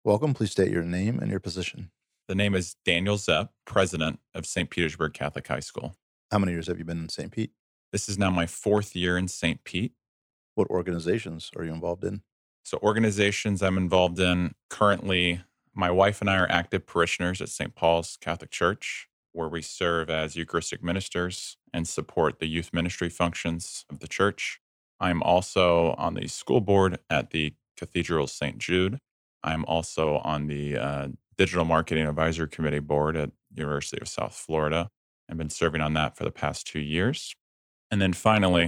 Welcome. Please state your name and your position. The name is Daniel Zepp, president of St. Petersburg Catholic High School. How many years have you been in St. Pete? This is now my fourth year in St. Pete. What organizations are you involved in? So, organizations I'm involved in currently, my wife and I are active parishioners at St. Paul's Catholic Church, where we serve as Eucharistic ministers and support the youth ministry functions of the church. I'm also on the school board at the Cathedral of St. Jude. I'm also on the Digital Marketing Advisory Committee board at University of South Florida. I've been serving on that for the past 2 years. And then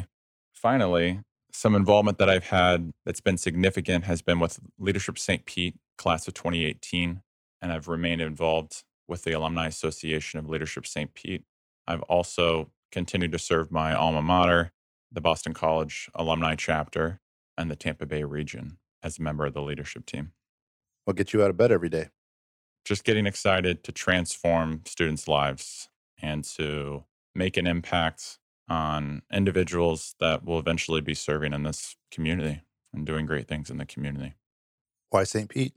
finally, some involvement that I've had that's been significant has been with Leadership St. Pete, class of 2018, and I've remained involved with the Alumni Association of Leadership St. Pete. I've also continued to serve my alma mater, the Boston College Alumni Chapter, and the Tampa Bay region as a member of the leadership team. What gets you out of bed every day? Just getting excited to transform students' lives and to make an impact on individuals that will eventually be serving in this community and doing great things in the community. Why St. Pete?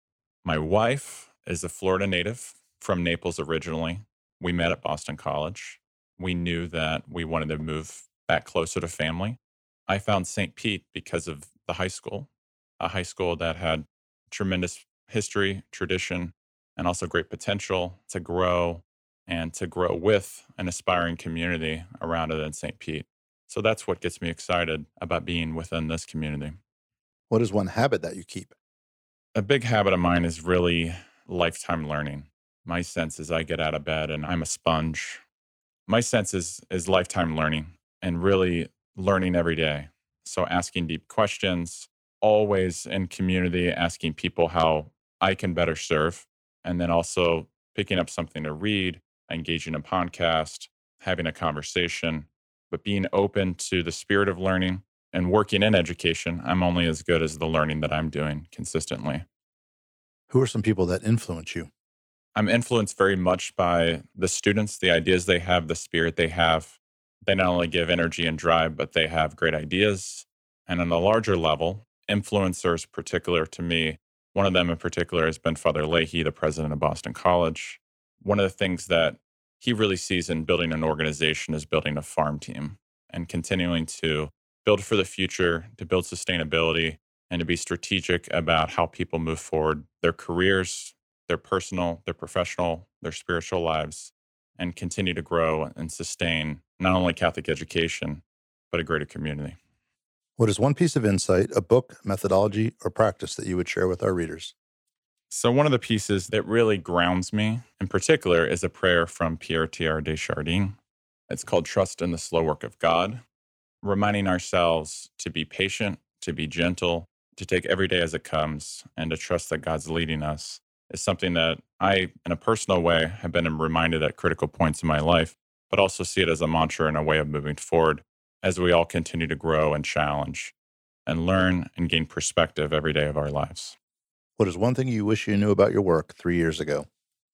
My wife is a Florida native from Naples originally. We met at Boston College. We knew that we wanted to move back closer to family. I found St. Pete because of the high school, a high school that had tremendous history, tradition, and also great potential to grow and to grow with an aspiring community around it in St. Pete. So that's what gets me excited about being within this community. What is one habit that you keep? A big habit of mine is really lifetime learning. My sense is I get out of bed and I'm a sponge. My sense is lifetime learning and really learning every day. So asking deep questions, always in community, asking people how I can better serve, and then also picking up something to read, engaging in a podcast, having a conversation, but being open to the spirit of learning and working in education. I'm only as good as the learning that I'm doing consistently. Who are some people that influence you? I'm influenced very much by the students, the ideas they have, the spirit they have. They not only give energy and drive, but they have great ideas. And on a larger level, influencers particular to me, one of them in particular has been Father Leahy, the president of Boston College. One of the things that he really sees in building an organization is building a farm team and continuing to build for the future, to build sustainability, and to be strategic about how people move forward their careers, their personal, their professional, their spiritual lives, and continue to grow and sustain not only Catholic education, but a greater community. What is one piece of insight, a book, methodology, or practice that you would share with our readers? So, one of the pieces that really grounds me in particular is a prayer from Pierre Teilhard de Chardin. It's called Trust in the Slow Work of God, reminding ourselves to be patient, to be gentle, to take every day as it comes, and to trust that God's leading us is something that I, in a personal way, have been reminded at critical points in my life, but also see it as a mantra and a way of moving forward as we all continue to grow and challenge and learn and gain perspective every day of our lives. What is one thing you wish you knew about your work 3 years ago?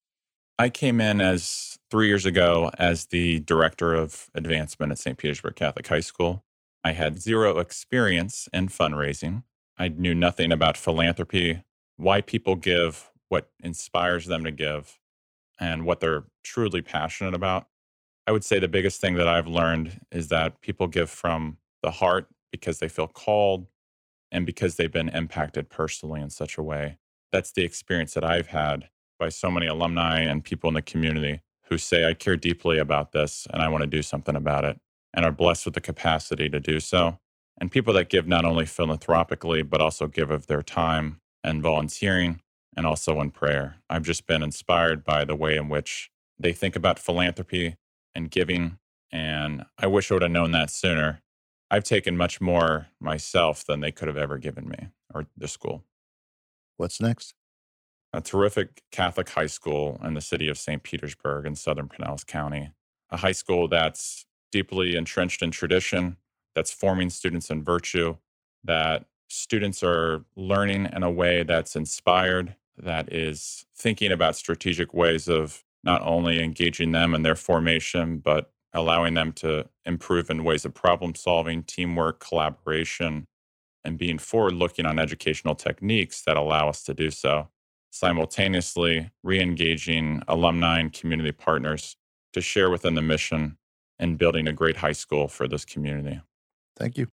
I came in as 3 years ago as the director of advancement at St. Petersburg Catholic High School. I had zero experience in fundraising. I knew nothing about philanthropy, why people give, what inspires them to give, and what they're truly passionate about. I would say the biggest thing that I've learned is that people give from the heart because they feel called and because they've been impacted personally in such a way. That's the experience that I've had by so many alumni and people in the community who say, I care deeply about this and I want to do something about it, and are blessed with the capacity to do so. And people that give not only philanthropically, but also give of their time and volunteering and also in prayer. I've just been inspired by the way in which they think about philanthropy and giving. And I wish I would have known that sooner. I've taken much more myself than they could have ever given me or the school. What's next? A terrific Catholic high school in the city of St. Petersburg in southern Pinellas County, a high school that's deeply entrenched in tradition, that's forming students in virtue, that students are learning in a way that's inspired, that is thinking about strategic ways of not only engaging them in their formation, but allowing them to improve in ways of problem solving, teamwork, collaboration, and being forward looking on educational techniques that allow us to do so. simultaneously re-engaging alumni and community partners to share within the mission and building a great high school for this community. Thank you.